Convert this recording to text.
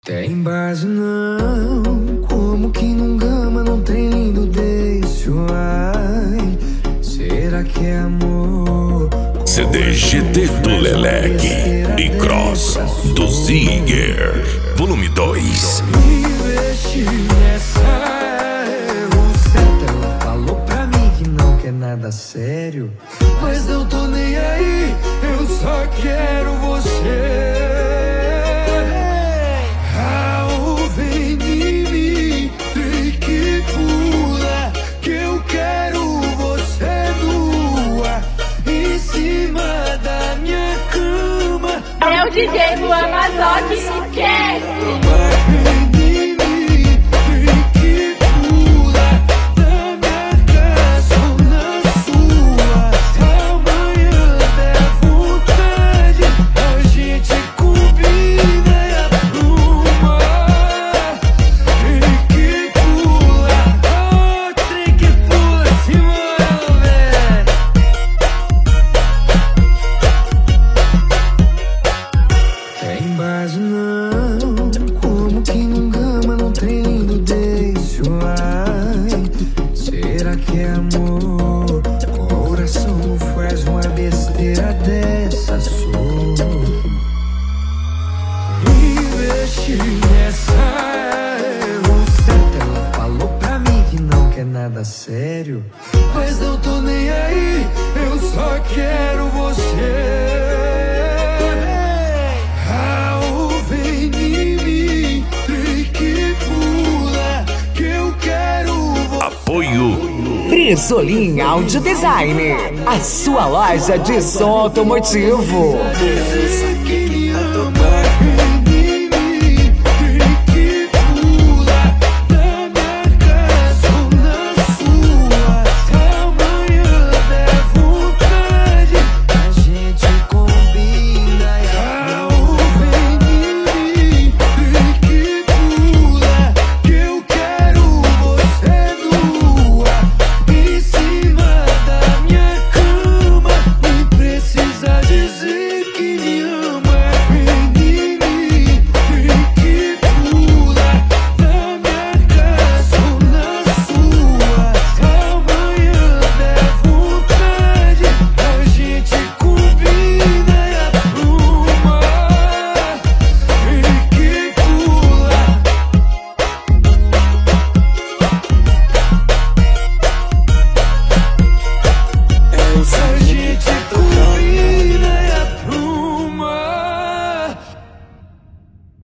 Tem base não, como que num gama não tem lindo deixo, ai, será que é amor? CDGT do Leleque e Cross do Ziger, volume 2. Investi nessa erro certo, ela falou pra mim que não quer nada sério, mas eu tô nem aí, eu só quero você. É o DJ do Amazon que esquece. Será que é amor? Coração faz uma besteira dessa, sou. Investi nessa erro certo, ela falou pra mim que não quer nada sério, mas eu tô nem aí, eu só quero você. Apoio Brizolim Audio Design, a sua loja de som automotivo.